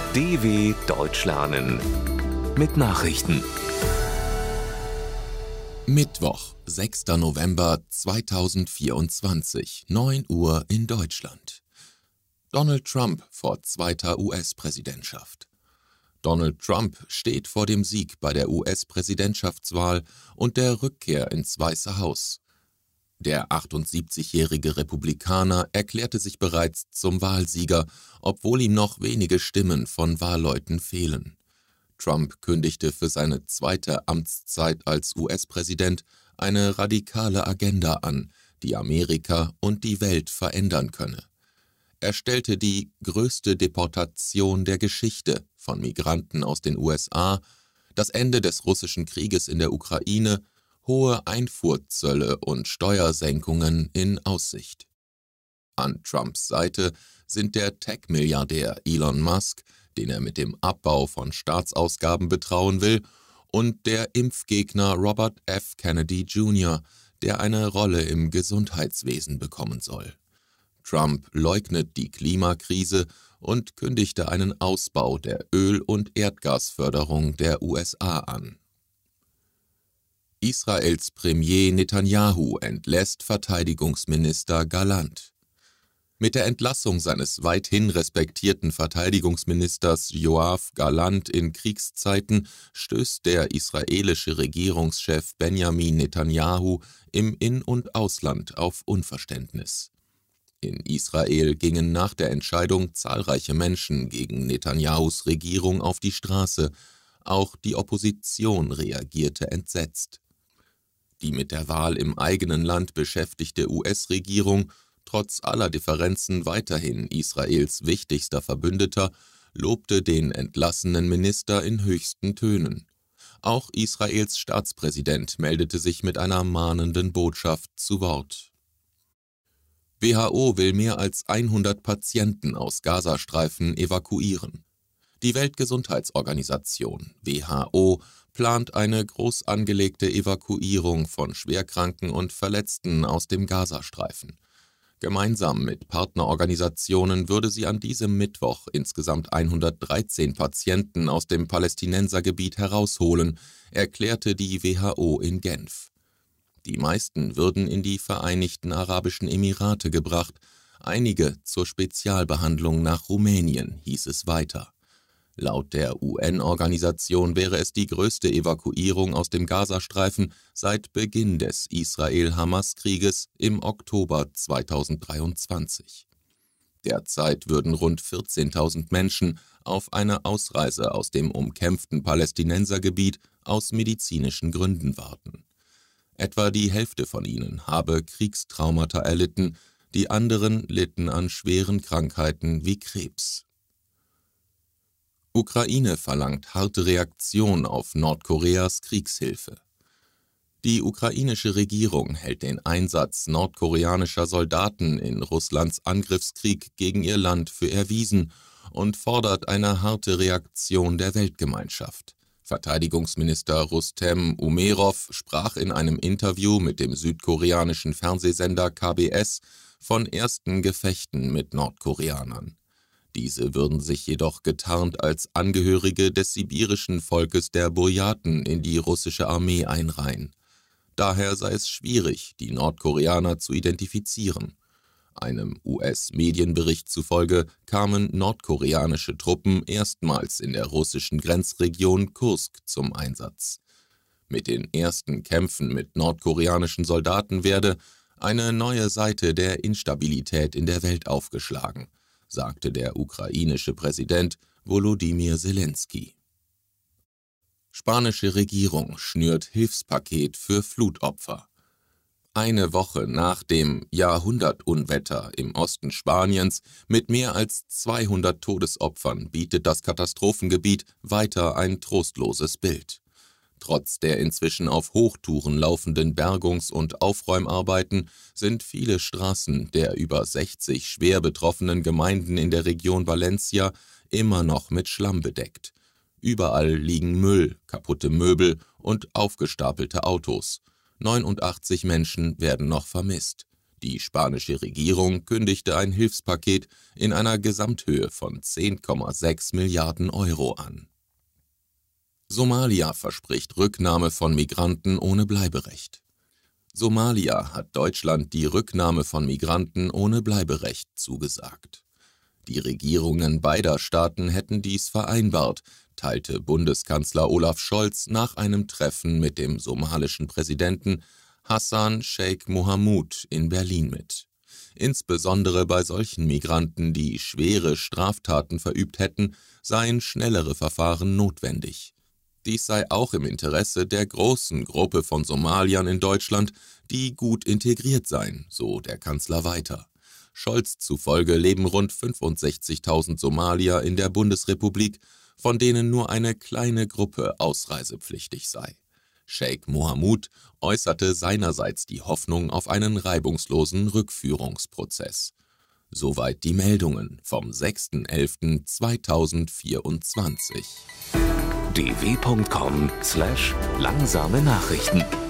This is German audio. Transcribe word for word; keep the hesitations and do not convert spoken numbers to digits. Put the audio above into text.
D W Deutsch lernen mit Nachrichten. Mittwoch, sechster November zweitausendvierundzwanzig, neun Uhr in Deutschland. Donald Trump vor zweiter U S-Präsidentschaft. Donald Trump steht vor dem Sieg bei der U S-Präsidentschaftswahl und der Rückkehr ins Weiße Haus. Der achtundsiebzigjährige Republikaner erklärte sich bereits zum Wahlsieger, obwohl ihm noch wenige Stimmen von Wahlleuten fehlen. Trump kündigte für seine zweite Amtszeit als U S-Präsident eine radikale Agenda an, die Amerika und die Welt verändern könne. Er stellte die größte Deportation der Geschichte von Migranten aus den U S A, das Ende des russischen Krieges in der Ukraine, hohe Einfuhrzölle und Steuersenkungen in Aussicht. An Trumps Seite sind der Tech-Milliardär Elon Musk, den er mit dem Abbau von Staatsausgaben betrauen will, und der Impfgegner Robert F. Kennedy Junior, der eine Rolle im Gesundheitswesen bekommen soll. Trump leugnet die Klimakrise und kündigte einen Ausbau der Öl- und Erdgasförderung der U S A an. Israels Premier Netanyahu entlässt Verteidigungsminister Gallant. Mit der Entlassung seines weithin respektierten Verteidigungsministers Yoav Gallant in Kriegszeiten stößt der israelische Regierungschef Benjamin Netanyahu im In- und Ausland auf Unverständnis. In Israel gingen nach der Entscheidung zahlreiche Menschen gegen Netanyahus Regierung auf die Straße. Auch die Opposition reagierte entsetzt. Die mit der Wahl im eigenen Land beschäftigte U S-Regierung, trotz aller Differenzen weiterhin Israels wichtigster Verbündeter, lobte den entlassenen Minister in höchsten Tönen. Auch Israels Staatspräsident meldete sich mit einer mahnenden Botschaft zu Wort. W H O will mehr als hundert Patienten aus Gazastreifen evakuieren. Die Weltgesundheitsorganisation W H O plant eine groß angelegte Evakuierung von Schwerkranken und Verletzten aus dem Gazastreifen. Gemeinsam mit Partnerorganisationen würde sie an diesem Mittwoch insgesamt hundertdreizehn Patienten aus dem Palästinensergebiet herausholen, erklärte die W H O in Genf. Die meisten würden in die Vereinigten Arabischen Emirate gebracht, einige zur Spezialbehandlung nach Rumänien, hieß es weiter. Laut der U N-Organisation wäre es die größte Evakuierung aus dem Gazastreifen seit Beginn des Israel-Hamas-Krieges im Oktober zweitausenddreiundzwanzig. Derzeit würden rund vierzehntausend Menschen auf eine Ausreise aus dem umkämpften Palästinensergebiet aus medizinischen Gründen warten. Etwa die Hälfte von ihnen habe Kriegstraumata erlitten, die anderen litten an schweren Krankheiten wie Krebs. Ukraine verlangt harte Reaktion auf Nordkoreas Kriegshilfe. Die ukrainische Regierung hält den Einsatz nordkoreanischer Soldaten in Russlands Angriffskrieg gegen ihr Land für erwiesen und fordert eine harte Reaktion der Weltgemeinschaft. Verteidigungsminister Rustem Umerov sprach in einem Interview mit dem südkoreanischen Fernsehsender K B S von ersten Gefechten mit Nordkoreanern. Diese würden sich jedoch getarnt als Angehörige des sibirischen Volkes der Burjaten in die russische Armee einreihen. Daher sei es schwierig, die Nordkoreaner zu identifizieren. Einem U S-Medienbericht zufolge kamen nordkoreanische Truppen erstmals in der russischen Grenzregion Kursk zum Einsatz. Mit den ersten Kämpfen mit nordkoreanischen Soldaten werde eine neue Seite der Instabilität in der Welt aufgeschlagen, sagte der ukrainische Präsident Volodymyr Selenskyj. Spanische Regierung schnürt Hilfspaket für Flutopfer. Eine Woche nach dem Jahrhundertunwetter im Osten Spaniens mit mehr als zweihundert Todesopfern bietet das Katastrophengebiet weiter ein trostloses Bild. Trotz der inzwischen auf Hochtouren laufenden Bergungs- und Aufräumarbeiten sind viele Straßen der über sechzig schwer betroffenen Gemeinden in der Region Valencia immer noch mit Schlamm bedeckt. Überall liegen Müll, kaputte Möbel und aufgestapelte Autos. neunundachtzig Menschen werden noch vermisst. Die spanische Regierung kündigte ein Hilfspaket in einer Gesamthöhe von zehn Komma sechs Milliarden Euro an. Somalia verspricht Rücknahme von Migranten ohne Bleiberecht. Somalia hat Deutschland die Rücknahme von Migranten ohne Bleiberecht zugesagt. Die Regierungen beider Staaten hätten dies vereinbart, teilte Bundeskanzler Olaf Scholz nach einem Treffen mit dem somalischen Präsidenten Hassan Sheikh Mohamud in Berlin mit. Insbesondere bei solchen Migranten, die schwere Straftaten verübt hätten, seien schnellere Verfahren notwendig. Dies sei auch im Interesse der großen Gruppe von Somaliern in Deutschland, die gut integriert seien, so der Kanzler weiter. Scholz zufolge leben rund fünfundsechzigtausend Somalier in der Bundesrepublik, von denen nur eine kleine Gruppe ausreisepflichtig sei. Sheikh Mohamud äußerte seinerseits die Hoffnung auf einen reibungslosen Rückführungsprozess. Soweit die Meldungen vom sechster elfter zweitausendvierundzwanzig. d w punkt com slash langsame Nachrichten